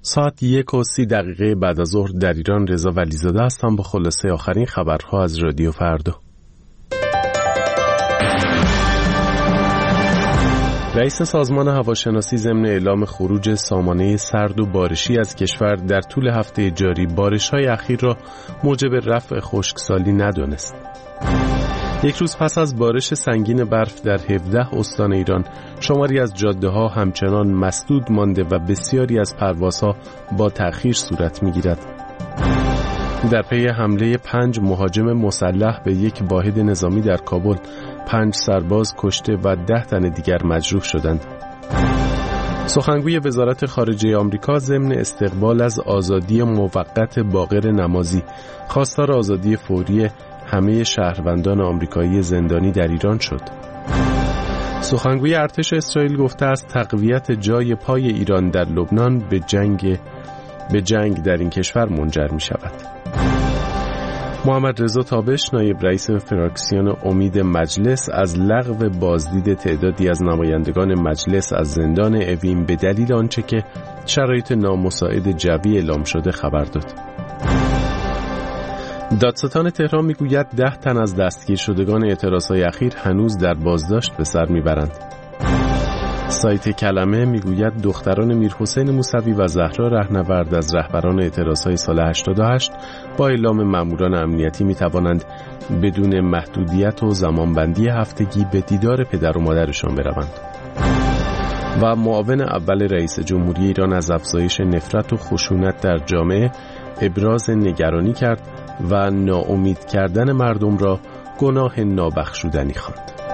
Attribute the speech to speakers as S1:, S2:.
S1: ساعت 1:30 بعد از ظهر در ایران. رضا ولیزاده هستم با خلاصه آخرین خبرها از رادیو فردا. رئیس سازمان هواشناسی ضمن اعلام خروج سامانه سرد و بارشی از کشور در طول هفته جاری بارش‌های اخیر را موجب رفع خشکسالی ندانست. یک روز پس از بارش سنگین برف در 17 استان ایران، شماری از جاده‌ها همچنان مسدود مانده و بسیاری از پروازها با تأخیر صورت می‌گیرد. در پی حمله 5 مهاجم مسلح به یک واحد نظامی در کابل، 5 سرباز کشته و 10 تن دیگر مجروح شدند. سخنگوی وزارت خارجه آمریکا ضمن استقبال از آزادی موقت باقر نمازی، خواستار آزادی فوری همه شهروندان آمریکایی زندانی در ایران شد. سخنگوی ارتش اسرائیل گفته است تقویت جای پای ایران در لبنان به جنگ در این کشور منجر می شود. محمد رضا تابش، نایب رئیس فراکسیون امید مجلس، از لغو بازدید تعدادی از نمایندگان مجلس از زندان اوین به دلیل آنچه که شرایط نامساعد جوی اعلام شده خبر داد. دادستان تهران میگوید 10 تن از دستگیر شدگان اعتراضهای اخیر هنوز در بازداشت به سر میبرند. سایت کلمه میگوید دختران میرحسین موسوی و زهرا رهنورد از رهبران اعتراضهای سال 88 با اعلام ماموران امنیتی میتوانند بدون محدودیت و زمانبندی هفتگی به دیدار پدر و مادرشان بروند. و معاون اول رئیس جمهوری ایران از افزایش نفرت و خشونت در جامعه ابراز نگرانی کرد و ناامید کردن مردم را گناه نابخشودنی خواند.